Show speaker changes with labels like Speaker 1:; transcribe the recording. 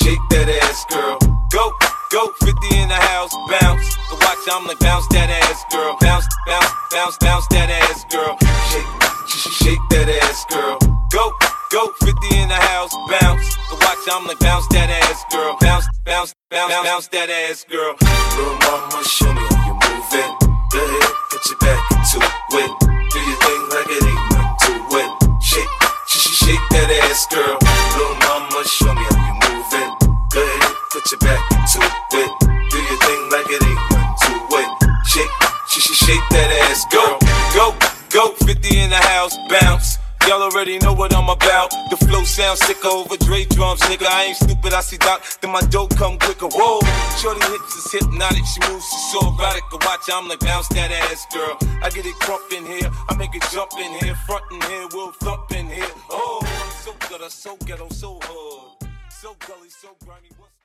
Speaker 1: shake that ass, girl. Go, 50 in the house, bounce. The watch, I'm like, bounce that ass, girl. Bounce, bounce, bounce, bounce that ass, girl. Shake that ass, girl. Go, 50 in the house, bounce. The watch, I'm like, bounce that ass, girl. Bounce, bounce, bounce, bounce that ass, girl. Little mama, show me how you move it. Go ahead, put your back into it. Do your thing like it ain't nothing to it. Shake that ass, girl. Little mama, show me how you move it. Go ahead, put your back into it. Do your thing like it ain't nothing to it. Shake that ass, go, 50 in the house, bounce. Y'all already know what I'm about. The flow sounds sicker over Dre drums, nigga. I ain't stupid, I see Doc, then my dope come quicker. Whoa, shorty hips is hypnotic, she moves, she's so erotic. I watch, I'm like, bounce that ass, girl. I get it crump in here, I make it jump in here, front in here, we'll thump in here. Oh, I'm so good, I'm so ghetto, so hood, so gully, so grimy.